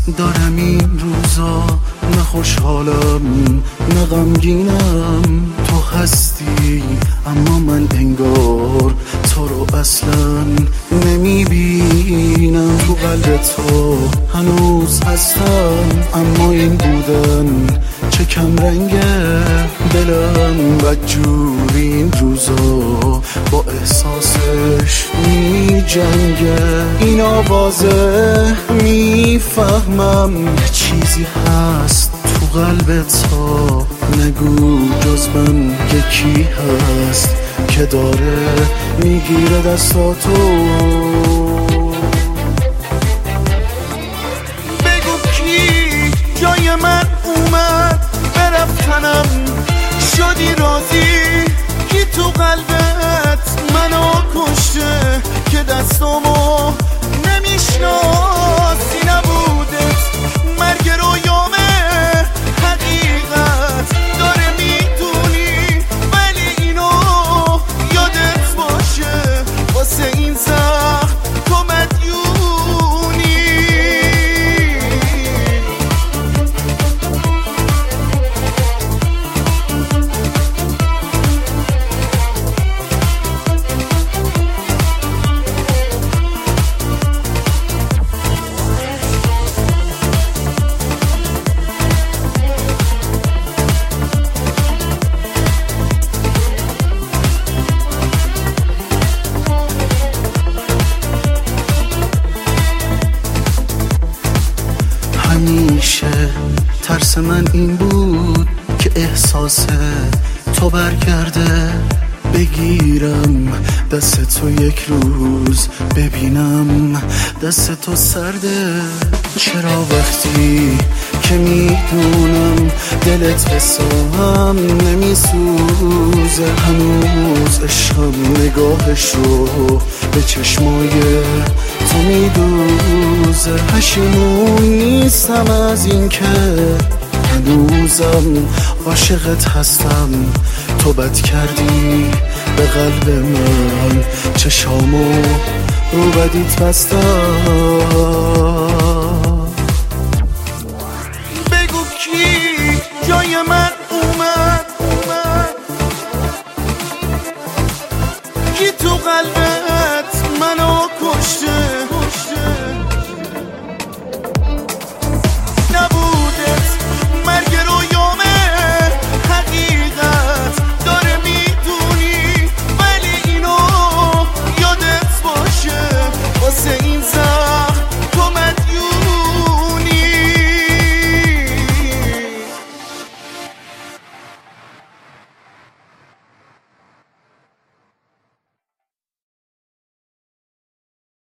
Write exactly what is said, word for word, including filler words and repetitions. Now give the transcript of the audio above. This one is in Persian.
دارم این روزا، نه خوشحالم نه غمگینم. تو هستی اما من انگار تو رو اصلا نمیبینم. تو قلب تو هنوز هستم، اما این بودن چه کم رنگه. دلم بدجوری این روزا با احساسش می جنگه. این آوازه میفهمم چیزی هست تو قلب تو، نگو جز من یکی هست که داره میگیره دستاتو. بگو کی جای من اومد برفتنم، شدی راضی کی تو قلبت منو کشته که دستامو نمیشناسی. نبودت مرگ رویامه حقیقت داره میدونی، ولی اینو یادت باشه واسه این زخم تو مدیونی. همیشه ترس من این بود که احساس تو برگرده. بگیرم دست تو یک روز ببینم دست تو سرده. چرا وقتی که میدونم دلت حسام نمیسوزه، هنوز عشقم نگاهش رو به چشمای تو میدوزه. پشیمون نیستم از این که هنوزم عاشقت هستم. تو بد کردی به قلب من، چشامو رو بدیت بستم.